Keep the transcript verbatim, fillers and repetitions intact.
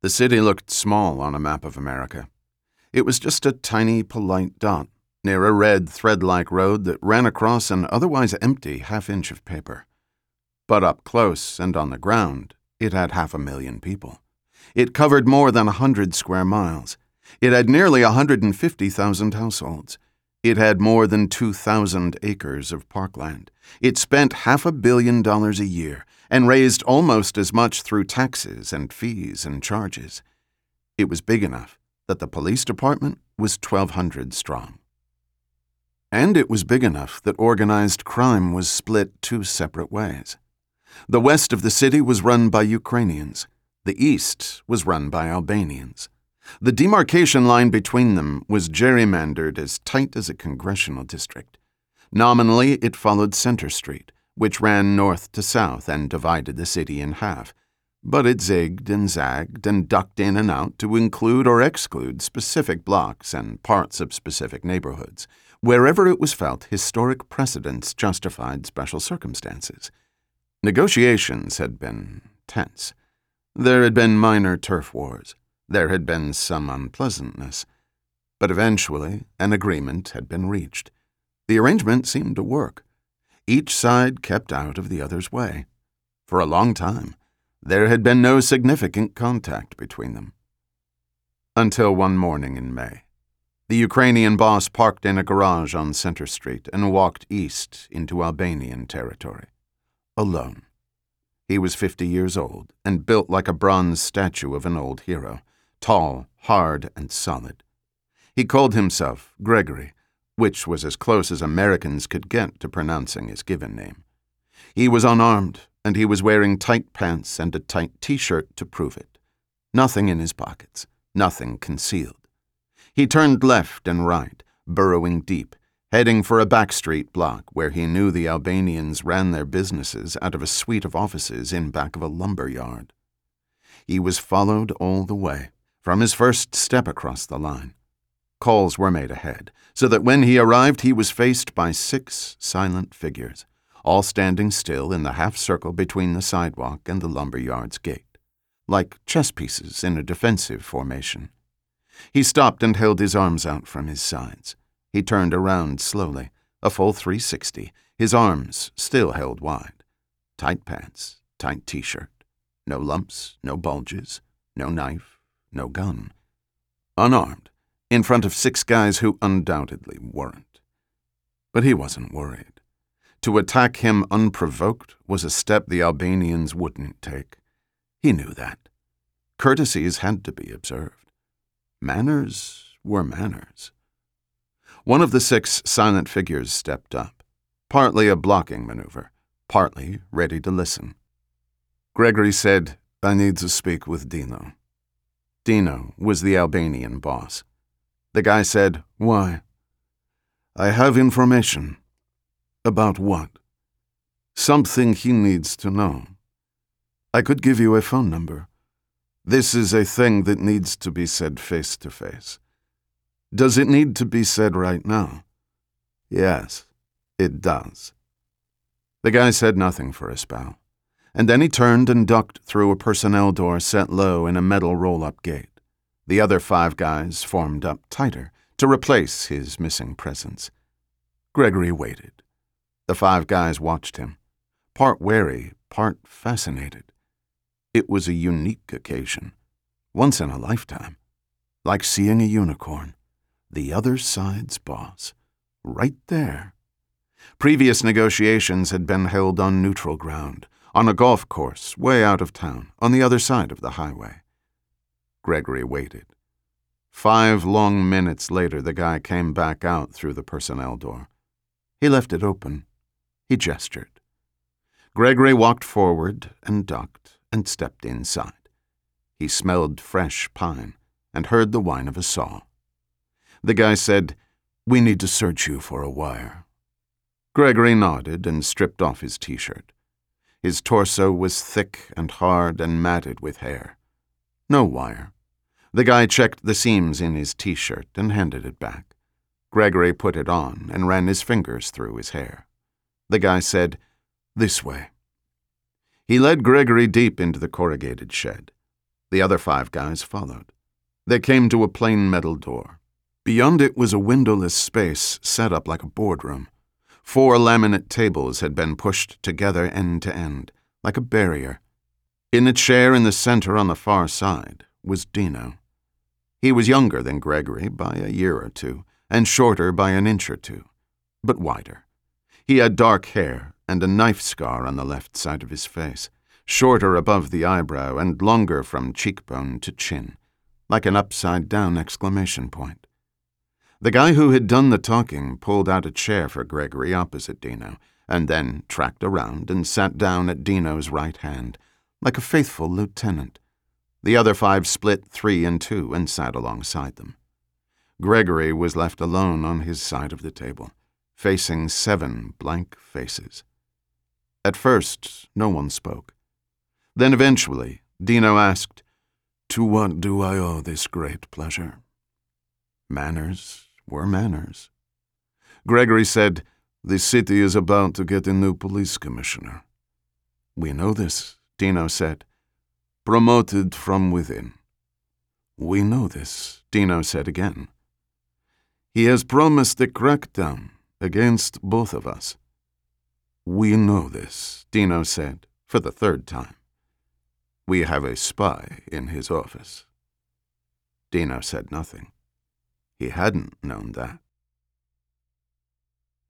The city looked small on a map of America. It was just a tiny, polite dot near a red thread-like road that ran across an otherwise empty half-inch of paper. But up close and on the ground, it had half a million people. It covered more than a hundred square miles. It had nearly a hundred and fifty thousand households. It had more than two thousand acres of parkland. It spent half a billion dollars a year and raised almost as much through taxes and fees and charges. It was big enough that the police department was twelve hundred strong. And it was big enough that organized crime was split two separate ways. The west of the city was run by Ukrainians. The east was run by Albanians. The demarcation line between them was gerrymandered as tight as a congressional district. Nominally, it followed Center Street, which ran north to south and divided the city in half. But it zigged and zagged and ducked in and out to include or exclude specific blocks and parts of specific neighborhoods, wherever it was felt historic precedents justified special circumstances. Negotiations had been tense. There had been minor turf wars. There had been some unpleasantness. But eventually, an agreement had been reached. The arrangement seemed to work. Each side kept out of the other's way. For a long time, there had been no significant contact between them. Until one morning in May. The Ukrainian boss parked in a garage on Center Street and walked east into Albanian territory. Alone. He was fifty years old and built like a bronze statue of an old hero, tall, hard, and solid. He called himself Gregory, which was as close as Americans could get to pronouncing his given name. He was unarmed, and he was wearing tight pants and a tight T-shirt to prove it. Nothing in his pockets, nothing concealed. He turned left and right, burrowing deep, heading for a backstreet block where he knew the Albanians ran their businesses out of a suite of offices in back of a lumber yard. He was followed all the way, from his first step across the line. Calls were made ahead, so that when he arrived he was faced by six silent figures, all standing still in the half-circle between the sidewalk and the lumberyard's gate, like chess pieces in a defensive formation. He stopped and held his arms out from his sides. He turned around slowly, a full three sixty, his arms still held wide. Tight pants, tight T-shirt. No lumps, no bulges, no knife, no gun. Unarmed, in front of six guys who undoubtedly weren't. But he wasn't worried. To attack him unprovoked was a step the Albanians wouldn't take. He knew that. Courtesies had to be observed. Manners were manners. One of the six silent figures stepped up, partly a blocking maneuver, partly ready to listen. Gregory said, "I need to speak with Dino." Dino was the Albanian boss. The guy said, "Why?" "I have information." "About what?" "Something he needs to know." "I could give you a phone number." "This is a thing that needs to be said face to face." "Does it need to be said right now?" "Yes, it does." The guy said nothing for a spell, and then he turned and ducked through a personnel door set low in a metal roll-up gate. The other five guys formed up tighter to replace his missing presence. Gregory waited. The five guys watched him, part wary, part fascinated. It was a unique occasion, once in a lifetime, like seeing a unicorn, the other side's boss, right there. Previous negotiations had been held on neutral ground, on a golf course way out of town, on the other side of the highway. Gregory waited. Five long minutes later, the guy came back out through the personnel door. He left it open. He gestured. Gregory walked forward and ducked and stepped inside. He smelled fresh pine and heard the whine of a saw. The guy said, "We need to search you for a wire." Gregory nodded and stripped off his T-shirt. His torso was thick and hard and matted with hair. No wire. The guy checked the seams in his T-shirt and handed it back. Gregory put it on and ran his fingers through his hair. The guy said, "This way." He led Gregory deep into the corrugated shed. The other five guys followed. They came to a plain metal door. Beyond it was a windowless space set up like a boardroom. Four laminate tables had been pushed together end to end, like a barrier. In a chair in the center on the far side was Dino. He was younger than Gregory by a year or two, and shorter by an inch or two, but wider. He had dark hair and a knife scar on the left side of his face, shorter above the eyebrow and longer from cheekbone to chin, like an upside-down exclamation point. The guy who had done the talking pulled out a chair for Gregory opposite Dino, and then tracked around and sat down at Dino's right hand, like a faithful lieutenant. The other five split three and two and sat alongside them. Gregory was left alone on his side of the table, facing seven blank faces. At first, no one spoke. Then eventually, Dino asked, "To what do I owe this great pleasure?" Manners were manners. Gregory said, "The city is about to get a new police commissioner." "We know this," Dino said. "Promoted from within." "We know this," Dino said again. "He has promised a crackdown against both of us." "We know this," Dino said, for the third time. "We have a spy in his office." Dino said nothing. He hadn't known that.